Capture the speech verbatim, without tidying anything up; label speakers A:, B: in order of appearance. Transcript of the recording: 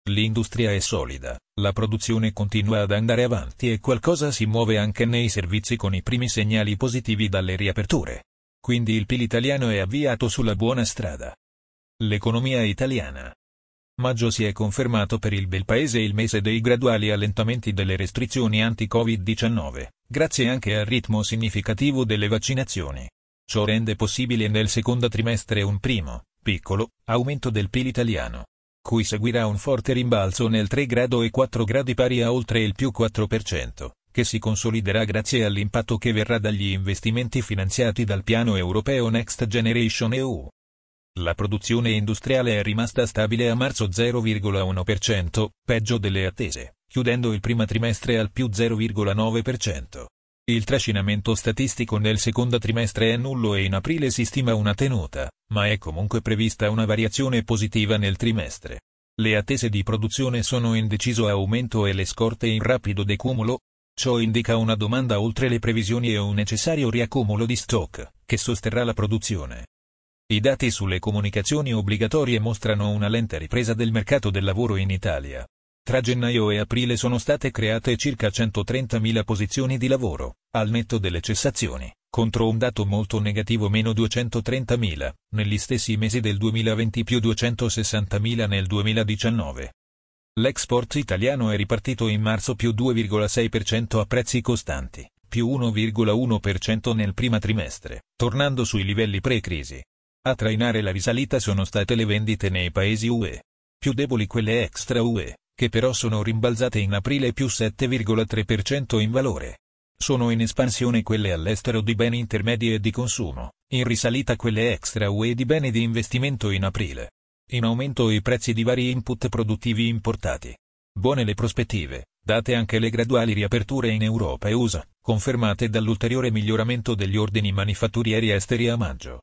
A: L'industria è solida, la produzione continua ad andare avanti e qualcosa si muove anche nei servizi con i primi segnali positivi dalle riaperture. Quindi il P I L italiano è avviato sulla buona strada. L'economia italiana. Maggio si è confermato per il bel paese il mese dei graduali allentamenti delle restrizioni anti-Covid diciannove, grazie anche al ritmo significativo delle vaccinazioni. Ciò rende possibile nel secondo trimestre un primo, piccolo, aumento del P I L italiano, cui seguirà un forte rimbalzo nel tre e quattro gradi pari a oltre il più quattro per cento, che si consoliderà grazie all'impatto che verrà dagli investimenti finanziati dal piano europeo Next Generation E U. La produzione industriale è rimasta stabile a marzo zero virgola uno per cento, peggio delle attese, chiudendo il primo trimestre al più zero virgola nove per cento. Il trascinamento statistico nel secondo trimestre è nullo e in aprile si stima una tenuta, ma è comunque prevista una variazione positiva nel trimestre. Le attese di produzione sono in deciso aumento e le scorte in rapido decumulo. Ciò indica una domanda oltre le previsioni e un necessario riaccumulo di stock, che sosterrà la produzione. I dati sulle comunicazioni obbligatorie mostrano una lenta ripresa del mercato del lavoro in Italia. Tra gennaio e aprile sono state create circa centotrentamila posizioni di lavoro, al netto delle cessazioni, contro un dato molto negativo meno duecentotrentamila, negli stessi mesi del duemilaventi più duecentosessantamila nel duemiladiciannove. L'export italiano è ripartito in marzo più due virgola sei per cento a prezzi costanti, più uno virgola uno per cento nel primo trimestre, tornando sui livelli pre-crisi. A trainare la risalita sono state le vendite nei paesi U E. Più deboli quelle extra U E, che però sono rimbalzate in aprile più sette virgola tre per cento in valore. Sono in espansione quelle all'estero di beni intermedi e di consumo, in risalita quelle extra U E di beni di investimento in aprile. In aumento i prezzi di vari input produttivi importati. Buone le prospettive, date anche le graduali riaperture in Europa e U S A, confermate dall'ulteriore miglioramento degli ordini manifatturieri esteri a maggio.